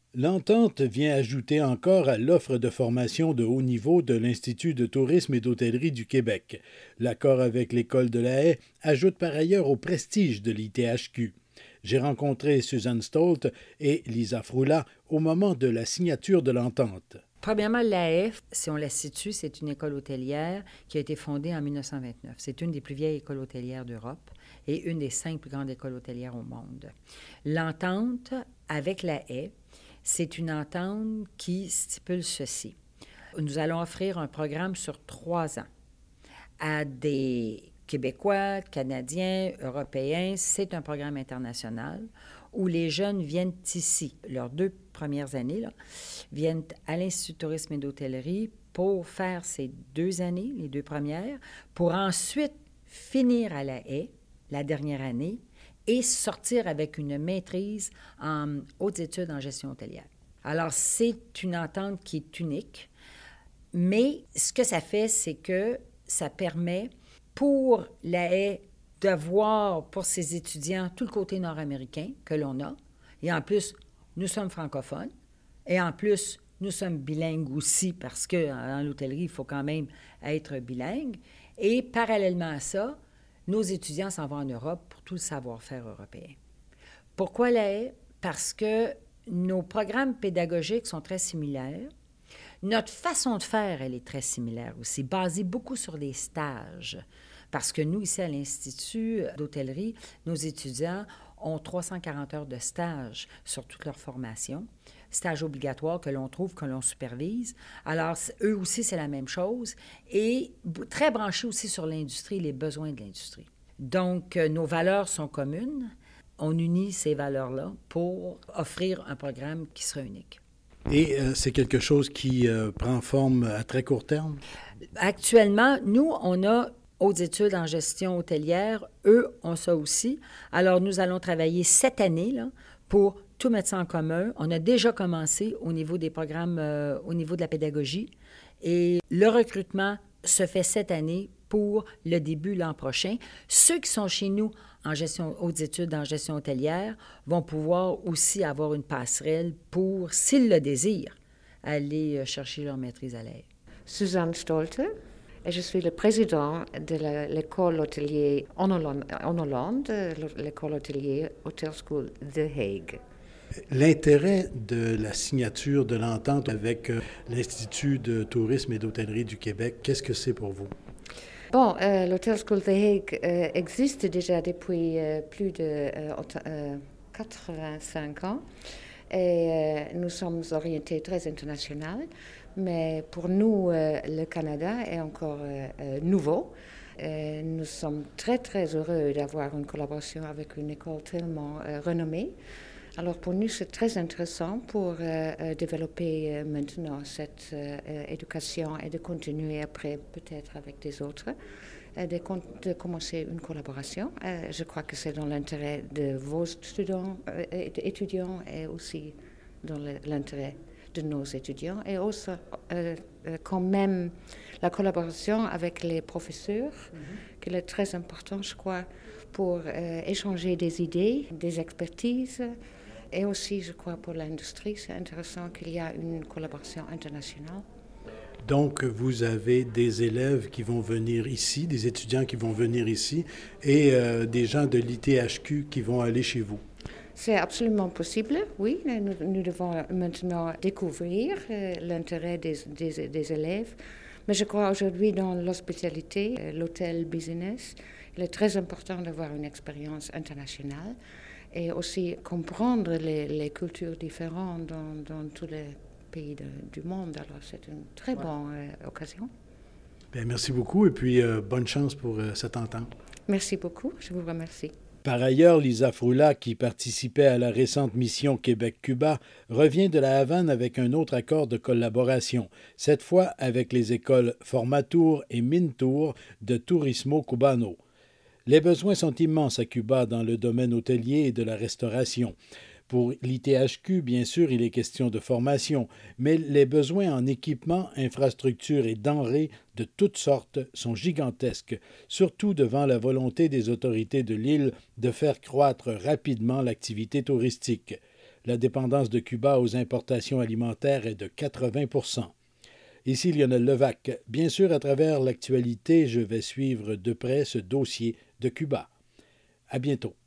L'entente vient ajouter encore à l'offre de formation de haut niveau de l'Institut de tourisme et d'hôtellerie du Québec. L'accord avec l'École de la Haye ajoute par ailleurs au prestige de l'ITHQ. J'ai rencontré Suzanne Stolt et Lisa Froula au moment de la signature de l'entente. Premièrement, l'AF, si on la situe, c'est une école hôtelière qui a été fondée en 1929. C'est une des plus vieilles écoles hôtelières d'Europe et une des 5 plus grandes écoles hôtelières au monde. L'entente avec la Haye, c'est une entente qui stipule ceci. Nous allons offrir un programme sur 3 ans à des Québécois, Canadiens, Européens. C'est un programme international où les jeunes viennent ici. Leurs 2 premières années là, viennent à l'Institut de tourisme et d'hôtellerie pour faire ces 2 années, les 2 premières, pour ensuite finir à la Haye, la dernière année, et sortir avec une maîtrise en hautes études en gestion hôtelière. Alors, c'est une entente qui est unique, mais ce que ça fait, c'est que ça permet pour la Haye d'avoir pour ses étudiants tout le côté nord-américain que l'on a. Et en plus, nous sommes francophones. Et en plus, nous sommes bilingues aussi parce qu'en l'hôtellerie, il faut quand même être bilingue. Et parallèlement à ça, nos étudiants s'en vont en Europe pour tout le savoir-faire européen. Pourquoi la Haye? Parce que nos programmes pédagogiques sont très similaires. Notre façon de faire, elle est très similaire aussi, basée beaucoup sur des stages. Parce que nous, ici à l'Institut d'hôtellerie, nos étudiants ont 340 heures de stage sur toute leur formation. Stage obligatoire que l'on trouve, que l'on supervise. Alors, eux aussi, c'est la même chose. Et très branchés aussi sur l'industrie, les besoins de l'industrie. Donc, nos valeurs sont communes. On unit ces valeurs-là pour offrir un programme qui sera unique. Et c'est quelque chose qui prend forme à très court terme? Actuellement, nous, on a hautes études en gestion hôtelière. Eux ont ça aussi. Alors, nous allons travailler cette année là, pour tout mettre ça en commun. On a déjà commencé au niveau des programmes, au niveau de la pédagogie. Et le recrutement se fait cette année pour le début l'an prochain. Ceux qui sont chez nous en gestion hautes études en gestion hôtelière vont pouvoir aussi avoir une passerelle pour, s'ils le désirent, aller chercher leur maîtrise à l'aide. Suzanne Stolte, et je suis le président de l'école hôtelière en Hollande, l'école hôtelière Hotel School de Hague. L'intérêt de la signature de l'entente avec l'Institut de tourisme et d'hôtellerie du Québec, qu'est-ce que c'est pour vous? Bon, l'Hotel School de Hague existe déjà depuis plus de 85 ans et nous sommes orientés très international, mais pour nous, le Canada est encore nouveau. Nous sommes très, très heureux d'avoir une collaboration avec une école tellement renommée. Alors pour nous, c'est très intéressant pour développer maintenant cette éducation et de continuer après peut-être avec des autres, de commencer une collaboration. Je crois que c'est dans l'intérêt de vos étudiants et aussi dans l'intérêt de nos étudiants. Et aussi quand même la collaboration avec les professeurs, qui est très important, je crois, pour échanger des idées, des expertises. Et aussi, je crois, pour l'industrie, c'est intéressant qu'il y a une collaboration internationale. Donc, vous avez des élèves qui vont venir ici, des étudiants qui vont venir ici et des gens de l'ITHQ qui vont aller chez vous. C'est absolument possible, oui. Nous devons maintenant découvrir l'intérêt des élèves. Mais je crois aujourd'hui dans l'hospitalité, l'hôtel business, il est très important d'avoir une expérience internationale et aussi comprendre les cultures différentes dans tous les pays du monde. Alors c'est une très bonne occasion. Bien, merci beaucoup et puis bonne chance pour cette entente. Merci beaucoup, je vous remercie. Par ailleurs, Lisa Froula, qui participait à la récente mission Québec-Cuba, revient de la Havane avec un autre accord de collaboration, cette fois avec les écoles Formatour et Mintour de Turismo Cubano. Les besoins sont immenses à Cuba dans le domaine hôtelier et de la restauration. Pour l'ITHQ, bien sûr, il est question de formation, mais les besoins en équipement, infrastructures et denrées de toutes sortes sont gigantesques, surtout devant la volonté des autorités de l'île de faire croître rapidement l'activité touristique. La dépendance de Cuba aux importations alimentaires est de 80 %. Ici Lionel Levac. Bien sûr, à travers l'actualité, je vais suivre de près ce dossier de Cuba. À bientôt.